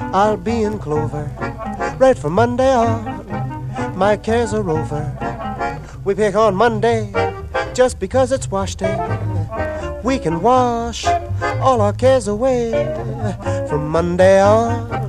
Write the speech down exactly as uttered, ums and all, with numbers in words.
I'll be in clover right from Monday on. My cares are over. We pick on Monday just because it's wash day. We can wash all our cares away from Monday on.